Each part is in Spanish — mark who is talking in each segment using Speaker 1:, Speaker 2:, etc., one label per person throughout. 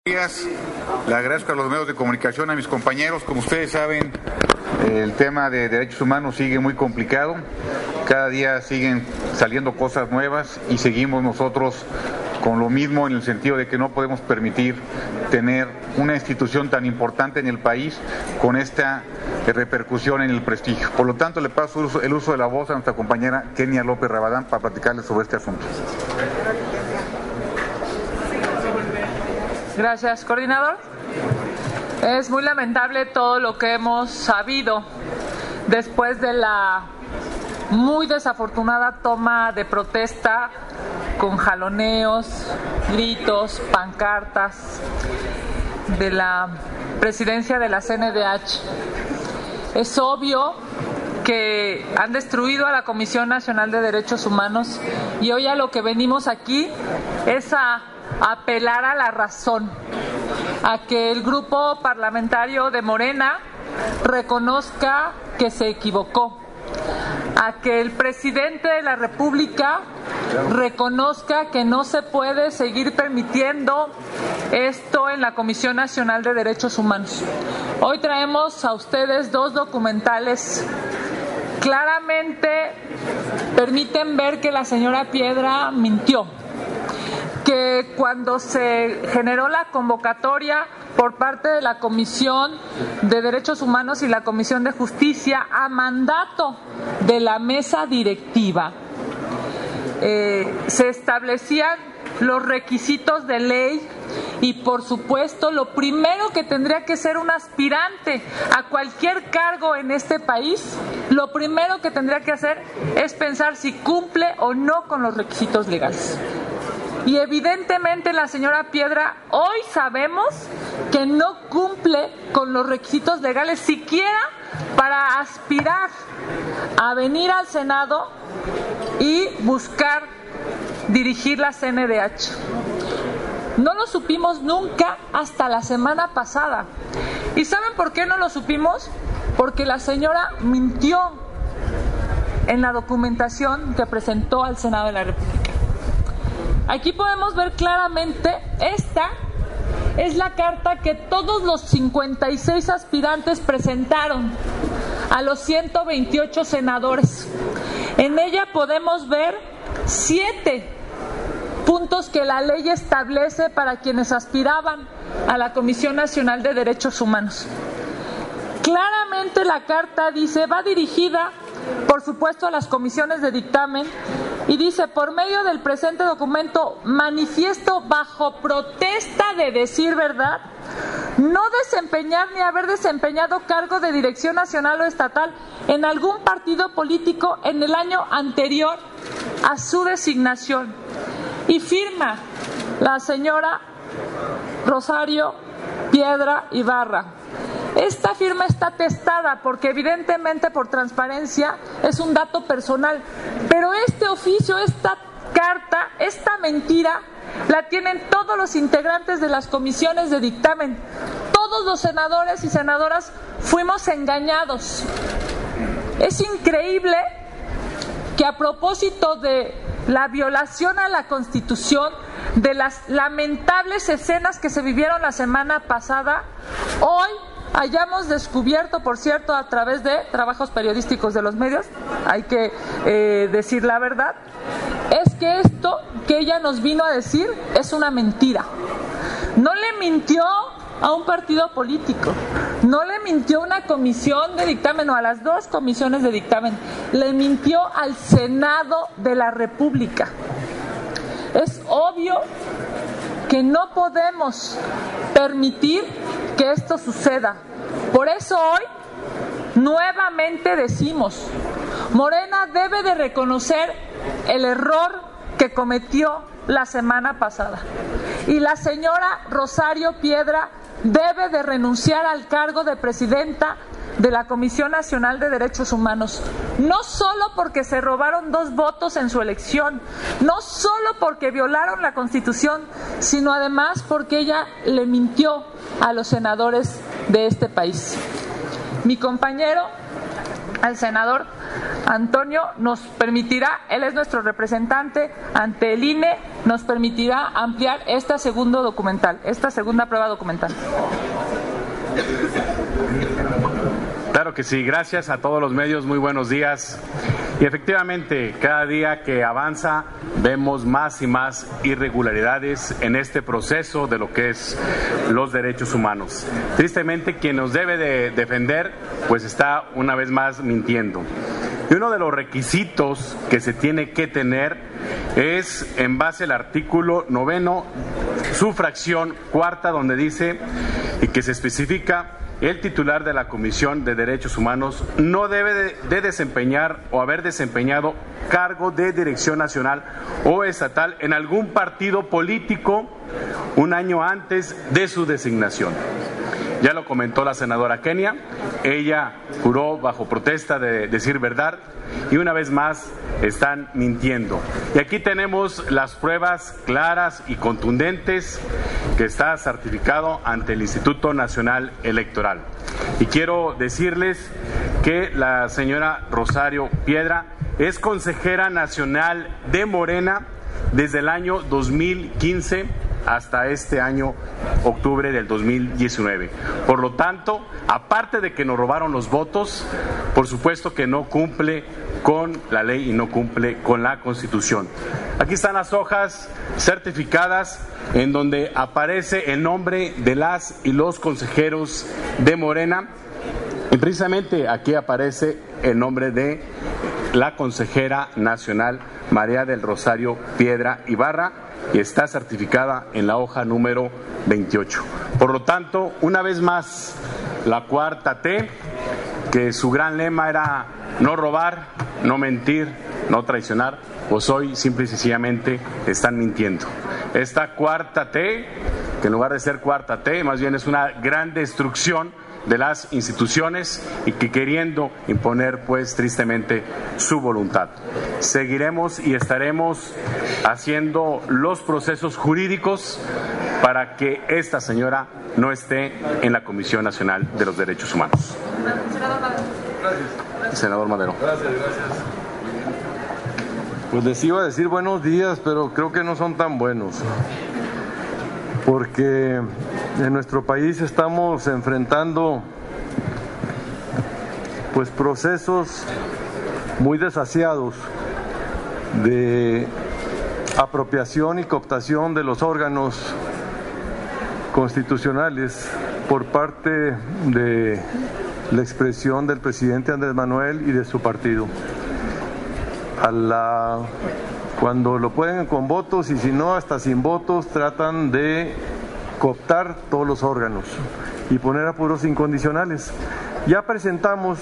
Speaker 1: Días. Le agradezco a los medios de comunicación, a mis compañeros. Como ustedes saben, el tema de derechos humanos sigue muy complicado. Cada día siguen saliendo cosas nuevas y seguimos nosotros con lo mismo, en el sentido de que no podemos permitir tener una institución tan importante en el país con esta repercusión en el prestigio. Por lo tanto, le paso el uso de la voz a nuestra compañera Kenia López Rabadán para platicarles sobre este asunto.
Speaker 2: Gracias, coordinador. Es muy lamentable todo lo que hemos sabido después de la muy desafortunada toma de protesta con jaloneos, gritos, pancartas de la presidencia de la CNDH. Es obvio que han destruido a la Comisión Nacional de Derechos Humanos y hoy a lo que venimos aquí es a apelar a la razón, a que el grupo parlamentario de Morena reconozca que se equivocó, a que el presidente de la República reconozca que no se puede seguir permitiendo esto en la Comisión Nacional de Derechos Humanos. Hoy traemos a ustedes dos documentales. Claramente permiten ver que la señora Piedra mintió, que cuando se generó la convocatoria por parte de la Comisión de Derechos Humanos y la Comisión de Justicia a mandato de la mesa directiva, se establecían los requisitos de ley y, por supuesto, lo primero que tendría que ser un aspirante a cualquier cargo en este país, lo primero que tendría que hacer es pensar si cumple o no con los requisitos legales. Y evidentemente la señora Piedra hoy sabemos que no cumple con los requisitos legales siquiera para aspirar a venir al Senado y buscar dirigir la CNDH. No lo supimos nunca hasta la semana pasada. ¿Y saben por qué no lo supimos? Porque la señora mintió en la documentación que presentó al Senado de la República. Aquí podemos ver claramente, esta es la carta que todos los 56 aspirantes presentaron a los 128 senadores. En ella podemos ver 7 puntos que la ley establece para quienes aspiraban a la Comisión Nacional de Derechos Humanos. Claramente la carta dice, va dirigida, por supuesto, a las comisiones de dictamen, y dice: por medio del presente documento manifiesto bajo protesta de decir verdad, no desempeñar ni haber desempeñado cargo de dirección nacional o estatal en algún partido político en el año anterior a su designación. Y firma la señora Rosario Piedra Ibarra. Esta firma está atestada porque evidentemente por transparencia es un dato personal, pero este oficio, esta carta, esta mentira la tienen todos los integrantes de las comisiones de dictamen. Todos los senadores y senadoras fuimos engañados. Es increíble que a propósito de la violación a la Constitución, de las lamentables escenas que se vivieron la semana pasada, hoy hayamos descubierto, por cierto, a través de trabajos periodísticos de los medios, hay que decir la verdad, es que esto que ella nos vino a decir es una mentira. No le mintió a un partido político, no le mintió a una comisión de dictamen o a las dos comisiones de dictamen, le mintió al Senado de la República. Es obvio que no podemos permitir que esto suceda. Por eso hoy nuevamente decimos, Morena debe de reconocer el error que cometió la semana pasada. Y la señora Rosario Piedra debe de renunciar al cargo de presidenta de la Comisión Nacional de Derechos Humanos, no solo porque se robaron 2 votos en su elección, no solo porque violaron la Constitución, sino además porque ella le mintió a los senadores de este país. Mi compañero, el senador Antonio nos permitirá, él es nuestro representante ante el INE, nos permitirá ampliar esta segunda prueba documental.
Speaker 3: Claro que sí, gracias a todos los medios, muy buenos días. Y efectivamente, cada día que avanza vemos más y más irregularidades en este proceso de lo que es los derechos humanos. Tristemente, quien nos debe de defender, pues está una vez más mintiendo. Y uno de los requisitos que se tiene que tener es en base al artículo 9, su fracción cuarta, donde dice y que se especifica: el titular de la Comisión de Derechos Humanos no debe de desempeñar o haber desempeñado cargo de dirección nacional o estatal en algún partido político un año antes de su designación. Ya lo comentó la senadora Kenia, ella juró bajo protesta de decir verdad y una vez más están mintiendo. Y aquí tenemos las pruebas claras y contundentes que está certificado ante el Instituto Nacional Electoral. Y quiero decirles que la señora Rosario Piedra es consejera nacional de Morena desde el año 2015 hasta este año, octubre del 2019. Por lo tanto, aparte de que nos robaron los votos, por supuesto que no cumple con la ley y no cumple con la Constitución. Aquí están las hojas certificadas en donde aparece el nombre de las y los consejeros de Morena, y precisamente aquí aparece el nombre de la consejera nacional María del Rosario Piedra Ibarra, y está certificada en la hoja número 28. Por lo tanto, una vez más, la cuarta T, que su gran lema era no robar, no mentir, no traicionar, pues hoy simple y sencillamente están mintiendo. Esta cuarta T, que en lugar de ser cuarta T, más bien es una gran destrucción de las instituciones y que queriendo imponer pues tristemente su voluntad. Seguiremos y estaremos haciendo los procesos jurídicos para que esta señora no esté en la Comisión Nacional de los Derechos Humanos. Senador Madero.
Speaker 4: Gracias. Pues les iba a decir buenos días, pero creo que no son tan buenos, porque en nuestro país estamos enfrentando pues procesos muy desasiados de apropiación y cooptación de los órganos constitucionales por parte de la expresión del presidente Andrés Manuel y de su partido. Cuando lo pueden con votos y si no hasta sin votos, tratan de cooptar todos los órganos y poner apuros incondicionales. Ya presentamos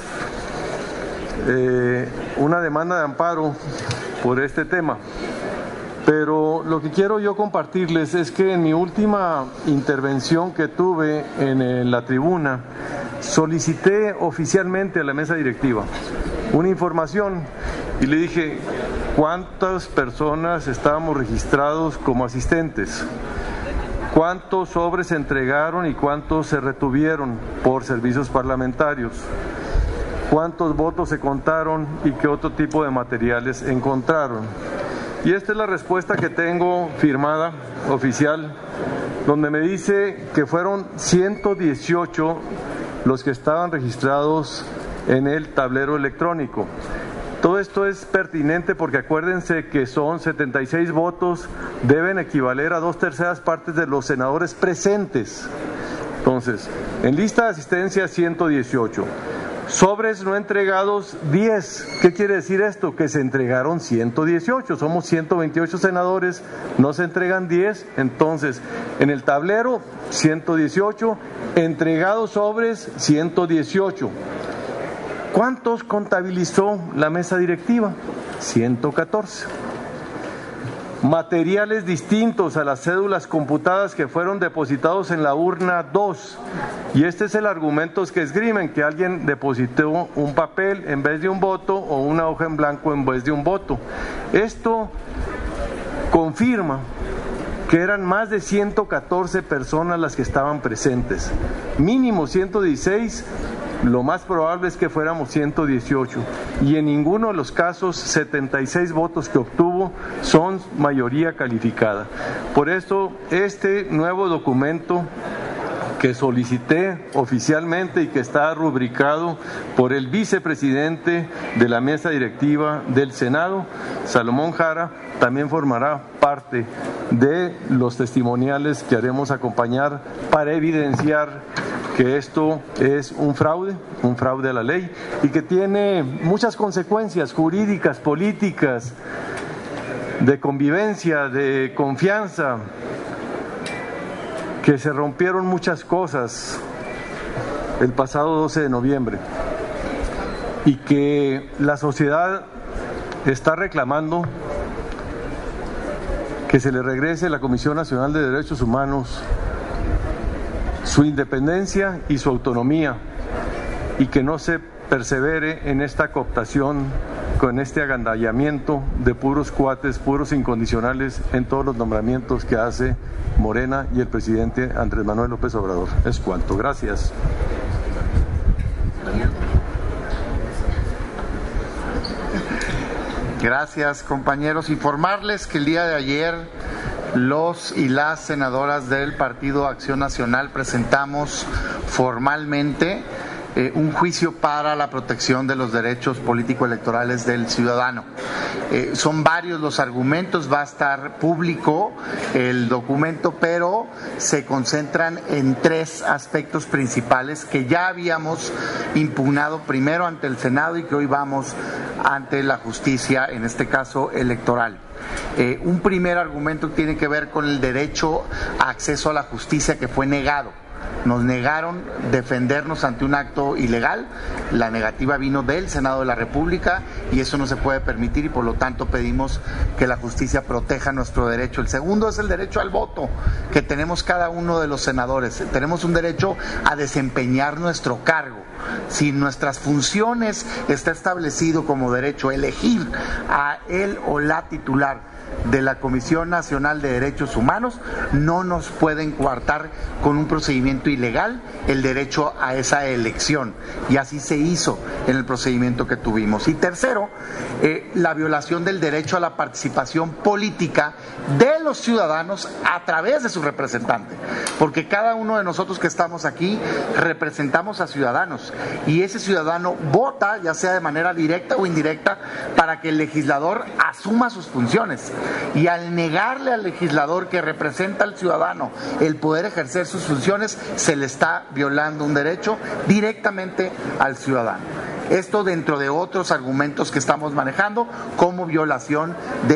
Speaker 4: una demanda de amparo por este tema, pero lo que quiero yo compartirles es que en mi última intervención que tuve en la tribuna solicité oficialmente a la mesa directiva una información y le dije cuántas personas estábamos registrados como asistentes, cuántos sobres se entregaron y cuántos se retuvieron por servicios parlamentarios, cuántos votos se contaron y qué otro tipo de materiales encontraron. Y esta es la respuesta que tengo firmada, oficial, donde me dice que fueron 118 los que estaban registrados en el tablero electrónico. Todo esto es pertinente porque acuérdense que son 76 votos, deben equivaler a 2/3 partes de los senadores presentes. Entonces, en lista de asistencia 118, sobres no entregados 10. ¿Qué quiere decir esto? Que se entregaron 118, somos 128 senadores, no se entregan 10, entonces en el tablero 118, entregados sobres 118. ¿Cuántos contabilizó la mesa directiva? 114. Materiales distintos a las cédulas computadas que fueron depositados en la urna 2. Y este es el argumento que esgrimen, que alguien depositó un papel en vez de un voto o una hoja en blanco en vez de un voto. Esto confirma que eran más de 114 personas las que estaban presentes. Mínimo 116 lo más probable es que fuéramos 118 y en ninguno de los casos 76 votos que obtuvo son mayoría calificada. Por esto, este nuevo documento que solicité oficialmente y que está rubricado por el vicepresidente de la mesa directiva del Senado, Salomón Jara, también formará parte de los testimoniales que haremos acompañar para evidenciar que esto es un fraude a la ley y que tiene muchas consecuencias jurídicas, políticas, de convivencia, de confianza, que se rompieron muchas cosas el pasado 12 de noviembre y que la sociedad está reclamando que se le regrese a la Comisión Nacional de Derechos Humanos su independencia y su autonomía y que no se persevere en esta cooptación, con este agandallamiento de puros cuates, puros incondicionales en todos los nombramientos que hace Morena y el presidente Andrés Manuel López Obrador. Es cuanto. Gracias.
Speaker 5: Gracias, compañeros. Informarles que el día de ayer los y las senadoras del Partido Acción Nacional presentamos formalmente un juicio para la protección de los derechos político-electorales del ciudadano. Son varios los argumentos, va a estar público el documento, pero se concentran en tres aspectos principales que ya habíamos impugnado primero ante el Senado y que hoy vamos ante la justicia, en este caso electoral. Un primer argumento tiene que ver con el derecho a acceso a la justicia que fue negado. Nos negaron defendernos ante un acto ilegal, la negativa vino del Senado de la República y eso no se puede permitir y por lo tanto pedimos que la justicia proteja nuestro derecho. El segundo es el derecho al voto que tenemos cada uno de los senadores. Tenemos un derecho a desempeñar nuestro cargo. Si nuestras funciones está establecido como derecho elegir a él o la titular de la Comisión Nacional de Derechos Humanos, no nos pueden coartar con un procedimiento ilegal el derecho a esa elección. Y así se hizo en el procedimiento que tuvimos. Y tercero, la violación del derecho a la participación política de los ciudadanos a través de su representante. Porque cada uno de nosotros que estamos aquí representamos a ciudadanos y ese ciudadano vota, ya sea de manera directa o indirecta, para que el legislador asuma sus funciones. Y al negarle al legislador que representa al ciudadano el poder ejercer sus funciones, se le está violando un derecho directamente al ciudadano. Esto dentro de otros argumentos que estamos manejando, como violación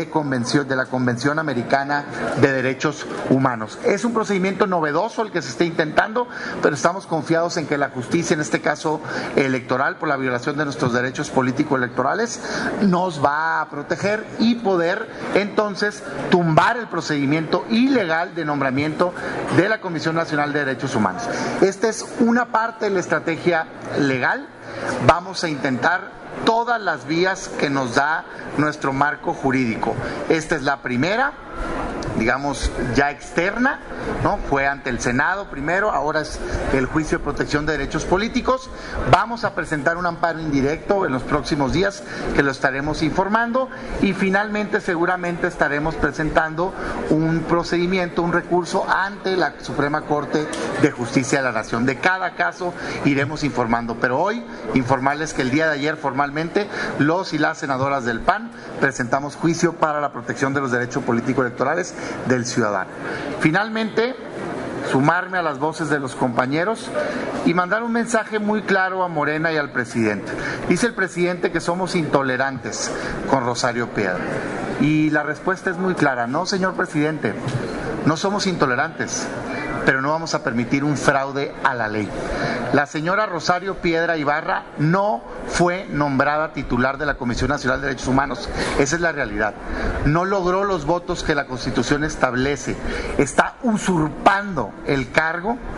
Speaker 5: de la Convención Americana de Derechos Humanos. Es un procedimiento novedoso el que se está intentando, pero estamos confiados en que la justicia, en este caso electoral, por la violación de nuestros derechos político-electorales, nos va a proteger y poder entonces tumbar el procedimiento ilegal de nombramiento de la Comisión Nacional de Derechos Humanos. Esta es una parte de la estrategia legal. Vamos a intentar todas las vías que nos da nuestro marco jurídico. Esta es la primera, digamos, ya externa, ¿no? Fue ante el Senado primero, ahora es el juicio de protección de derechos políticos. Vamos a presentar un amparo indirecto en los próximos días que lo estaremos informando y finalmente seguramente estaremos presentando un procedimiento, un recurso ante la Suprema Corte de Justicia de la Nación. De cada caso iremos informando, pero hoy informarles que el día de ayer formalmente los y las senadoras del PAN presentamos juicio para la protección de los derechos político-electorales del ciudadano. Finalmente, sumarme a las voces de los compañeros y mandar un mensaje muy claro a Morena y al presidente. Dice el presidente que somos intolerantes con Rosario Piedra y la respuesta es muy clara. No, señor presidente, no somos intolerantes, pero no vamos a permitir un fraude a la ley. La señora Rosario Piedra Ibarra no fue nombrada titular de la Comisión Nacional de Derechos Humanos. Esa es la realidad. No logró los votos que la Constitución establece. Está usurpando el cargo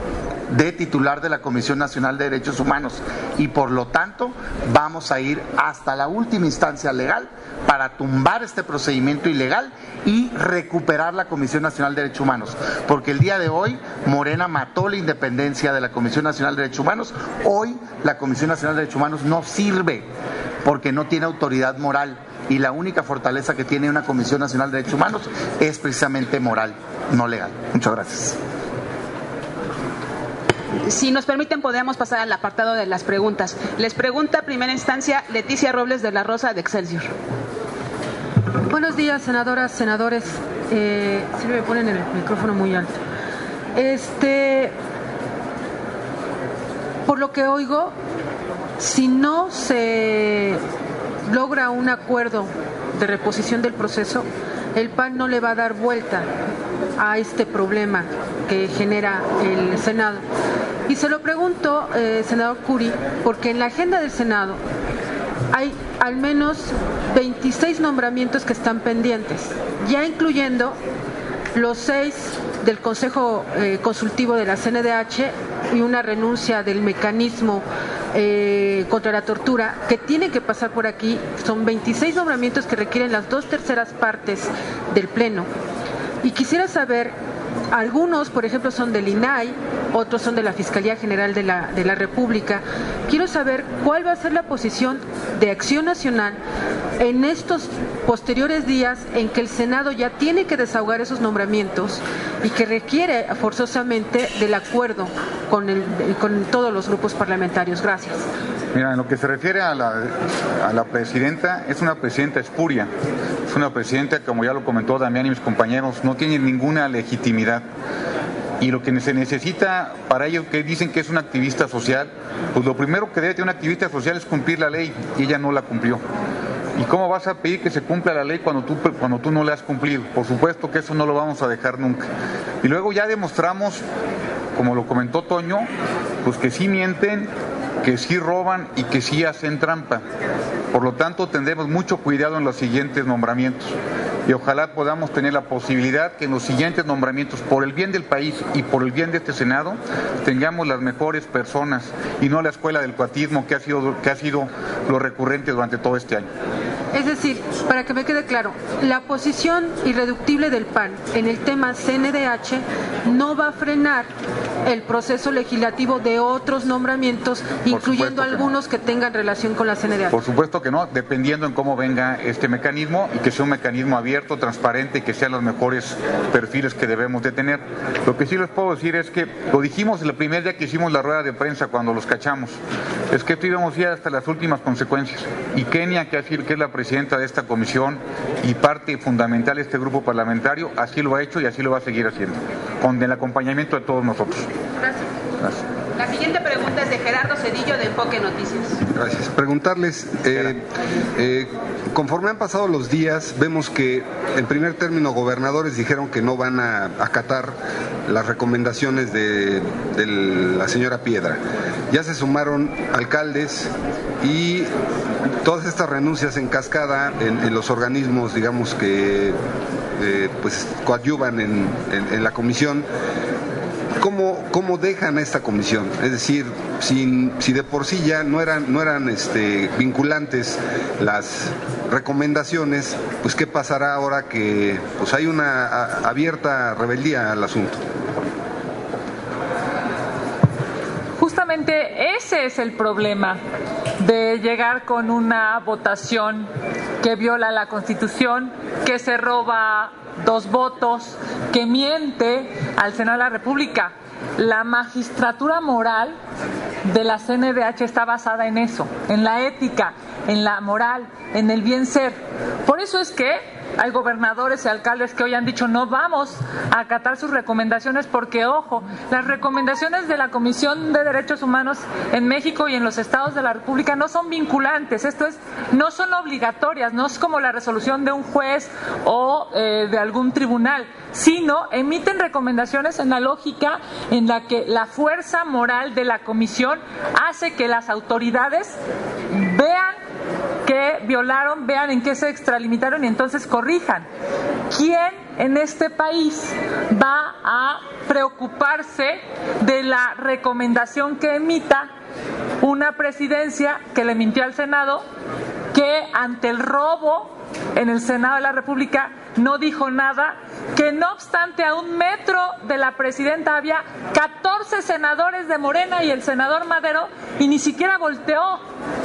Speaker 5: de titular de la Comisión Nacional de Derechos Humanos y por lo tanto vamos a ir hasta la última instancia legal para tumbar este procedimiento ilegal y recuperar la Comisión Nacional de Derechos Humanos, porque el día de hoy Morena mató la independencia de la Comisión Nacional de Derechos Humanos. Hoy la Comisión Nacional de Derechos Humanos no sirve porque no tiene autoridad moral y la única fortaleza que tiene una Comisión Nacional de Derechos Humanos es precisamente moral, no legal. Muchas gracias.
Speaker 6: Si nos permiten, podemos pasar al apartado de las preguntas. Les pregunta, primera instancia, Leticia Robles de la Rosa, de Excelsior.
Speaker 7: Buenos días, senadoras, senadores. Si me ponen el micrófono muy alto. Por lo que oigo, si no se logra un acuerdo de reposición del proceso, el PAN no le va a dar vuelta a este problema que genera el Senado. Y se lo pregunto, senador Curi, porque en la agenda del Senado hay al menos 26 nombramientos que están pendientes, ya incluyendo los 6 del Consejo Consultivo de la CNDH y una renuncia del mecanismo contra la tortura que tiene que pasar por aquí. Son 26 nombramientos que requieren las 2/3 partes del Pleno. Y quisiera saber, algunos, por ejemplo, son del INAI, otros son de la Fiscalía General de la República. Quiero saber cuál va a ser la posición de Acción Nacional en estos posteriores días en que el Senado ya tiene que desahogar esos nombramientos y que requiere forzosamente del acuerdo con todos los grupos parlamentarios. Gracias.
Speaker 1: Mira, en lo que se refiere a la presidenta, es una presidenta espuria, es una presidenta, como ya lo comentó Damián y mis compañeros, no tiene ninguna legitimidad. Y lo que se necesita para ello, que dicen que es una activista social, pues lo primero que debe tener una activista social es cumplir la ley, y ella no la cumplió. ¿Y cómo vas a pedir que se cumpla la ley cuando tú no la has cumplido? Por supuesto que eso no lo vamos a dejar nunca. Y luego ya demostramos, como lo comentó Toño, pues que sí mienten, que sí roban y que sí hacen trampa. Por lo tanto, tendremos mucho cuidado en los siguientes nombramientos. Y ojalá podamos tener la posibilidad que en los siguientes nombramientos, por el bien del país y por el bien de este Senado, tengamos las mejores personas y no la escuela del cuatismo que ha sido lo recurrente durante todo este año.
Speaker 7: Es decir, para que me quede claro, la posición irreductible del PAN en el tema CNDH no va a frenar el proceso legislativo de otros nombramientos, incluyendo algunos que tengan relación con la CNDH.
Speaker 1: Por supuesto que no, dependiendo en cómo venga este mecanismo y que sea un mecanismo abierto, transparente y que sean los mejores perfiles que debemos de tener. Lo que sí les puedo decir es que lo dijimos el primer día que hicimos la rueda de prensa cuando los cachamos, es que esto íbamos a ir hasta las últimas consecuencias. Y Kenia, que es la presidenta de esta comisión y parte fundamental de este grupo parlamentario, así lo ha hecho y así lo va a seguir haciendo, con el acompañamiento de todos nosotros.
Speaker 6: Gracias. La siguiente pregunta es de Gerardo Cedillo, de Enfoque Noticias.
Speaker 8: Gracias. Preguntarles, conforme han pasado los días, vemos que en primer término gobernadores dijeron que no van a acatar las recomendaciones de la señora Piedra. Ya se sumaron alcaldes y todas estas renuncias en cascada en los organismos, digamos, que pues coadyuvan en la comisión. ¿Cómo dejan a esta comisión? Es decir, si de por sí ya no eran vinculantes las recomendaciones, pues ¿qué pasará ahora que pues hay una abierta rebeldía al asunto?
Speaker 2: Justamente ese es el problema de llegar con una votación que viola la Constitución, que se roba 2 votos, que miente al Senado de la República. La magistratura moral de la CNDH está basada en eso, en la ética, en la moral, en el bien ser. Por eso es que hay gobernadores y alcaldes que hoy han dicho no vamos a acatar sus recomendaciones porque, ojo, las recomendaciones de la Comisión de Derechos Humanos en México y en los estados de la República no son vinculantes, no son obligatorias, no es como la resolución de un juez o de algún tribunal, sino emiten recomendaciones en la lógica en la que la fuerza moral de la Comisión hace que las autoridades vean que violaron, vean en qué se extralimitaron y entonces corrijan. ¿Quién en este país va a preocuparse de la recomendación que emita una presidencia que le mintió al Senado, que ante el robo en el Senado de la República no dijo nada, que no obstante a 1 metro de la presidenta había 14 senadores de Morena y el senador Madero, y ni siquiera volteó.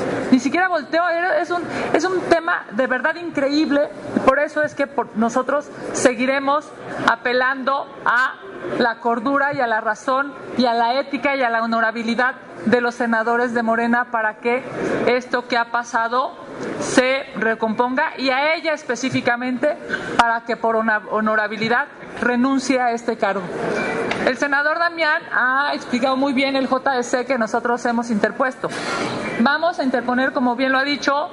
Speaker 2: Es un tema de verdad increíble, y por eso es que nosotros seguiremos apelando a la cordura y a la razón y a la ética y a la honorabilidad de los senadores de Morena para que esto que ha pasado se recomponga, y a ella específicamente para que por honorabilidad renuncie a este cargo. El senador Damián ha explicado muy bien el JDC que nosotros hemos interpuesto. Vamos a interponer, como bien lo ha dicho,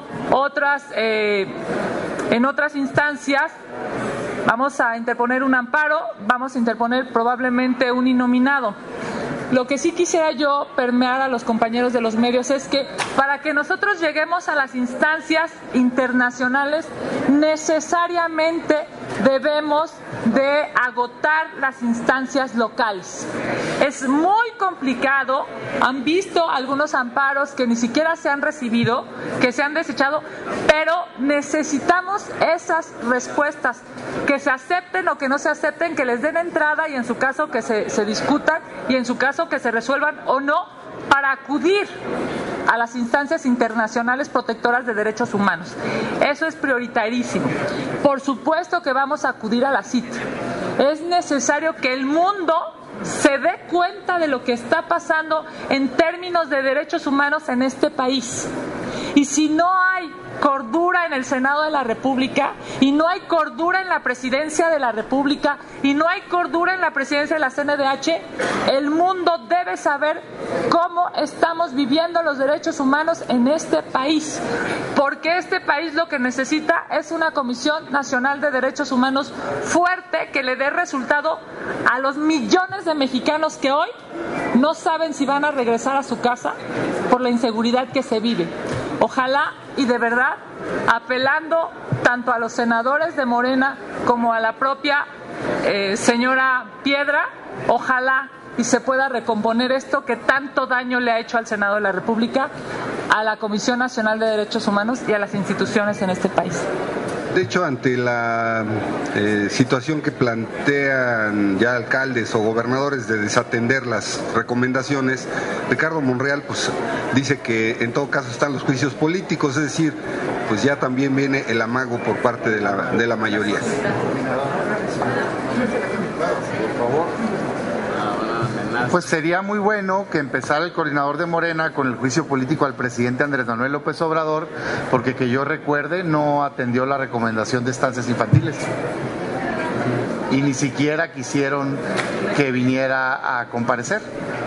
Speaker 2: en otras instancias. Vamos a interponer un amparo, vamos a interponer probablemente un innominado. Lo que sí quisiera yo permear a los compañeros de los medios es que para que nosotros lleguemos a las instancias internacionales, necesariamente debemos de agotar las instancias locales. Es muy complicado, han visto algunos amparos que ni siquiera se han recibido, que se han desechado, pero necesitamos esas respuestas, que se acepten o que no se acepten, que les den entrada y en su caso que se discutan y en su caso que se resuelvan o no, para acudir a las instancias internacionales protectoras de derechos humanos. Eso es prioritarísimo. Por supuesto que vamos a acudir a la CIT. Es necesario que el mundo se dé cuenta de lo que está pasando en términos de derechos humanos en este país. Y si no hay cordura en el Senado de la República, y no hay cordura en la Presidencia de la República, y no hay cordura en la Presidencia de la CNDH, el mundo debe saber cómo estamos viviendo los derechos humanos en este país, porque este país lo que necesita es una Comisión Nacional de Derechos Humanos fuerte, que le dé resultado a los millones de mexicanos que hoy no saben si van a regresar a su casa por la inseguridad que se vive. Ojalá, y de verdad, apelando tanto a los senadores de Morena como a la propia señora Piedra, ojalá y se pueda recomponer esto que tanto daño le ha hecho al Senado de la República, a la Comisión Nacional de Derechos Humanos y a las instituciones en este país.
Speaker 8: De hecho, ante la situación que plantean ya alcaldes o gobernadores de desatender las recomendaciones, Ricardo Monreal pues dice que en todo caso están los juicios políticos, es decir, pues ya también viene el amago por parte de la mayoría.
Speaker 5: Por favor. Pues sería muy bueno que empezara el coordinador de Morena con el juicio político al presidente Andrés Manuel López Obrador, porque que yo recuerde no atendió la recomendación de estancias infantiles y ni siquiera quisieron que viniera a comparecer.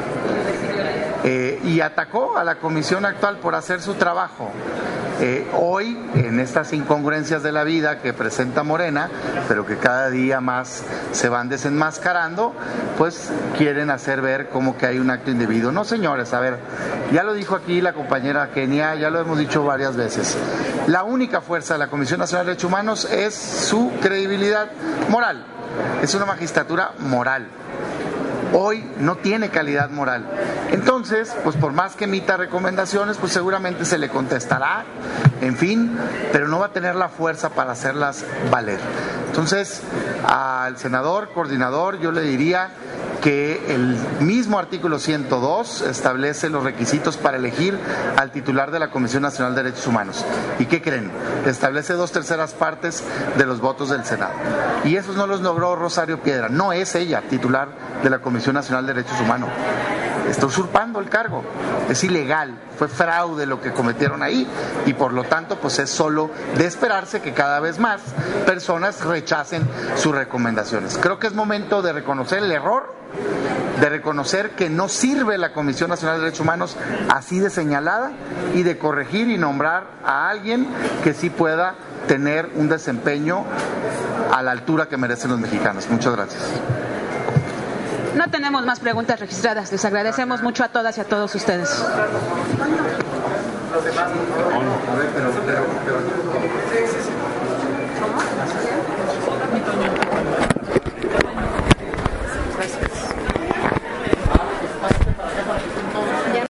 Speaker 5: Y atacó a la comisión actual por hacer su trabajo. Hoy, en estas incongruencias de la vida que presenta Morena, pero que cada día más se van desenmascarando, pues quieren hacer ver como que hay un acto indebido. No, señores, a ver, ya lo dijo aquí la compañera Kenia, ya lo hemos dicho varias veces. La única fuerza de la Comisión Nacional de Derechos Humanos es su credibilidad moral. Es una magistratura moral. Hoy no tiene calidad moral. Entonces, pues por más que emita recomendaciones, pues seguramente se le contestará, en fin, pero no va a tener la fuerza para hacerlas valer. Entonces, al senador coordinador yo le diría que el mismo artículo 102 establece los requisitos para elegir al titular de la Comisión Nacional de Derechos Humanos. ¿Y qué creen? Establece 2/3 partes de los votos del Senado. Y esos no los logró Rosario Piedra. No es ella titular de la Comisión Nacional de Derechos Humanos. Está usurpando el cargo. Es ilegal. Fue fraude lo que cometieron ahí. Y por lo tanto, pues es solo de esperarse que cada vez más personas rechacen sus recomendaciones. Creo que es momento de reconocer el error, de reconocer que no sirve la Comisión Nacional de Derechos Humanos así de señalada y de corregir y nombrar a alguien que sí pueda tener un desempeño a la altura que merecen los mexicanos. Muchas gracias.
Speaker 6: No tenemos más preguntas registradas. Les agradecemos mucho a todas y a todos ustedes.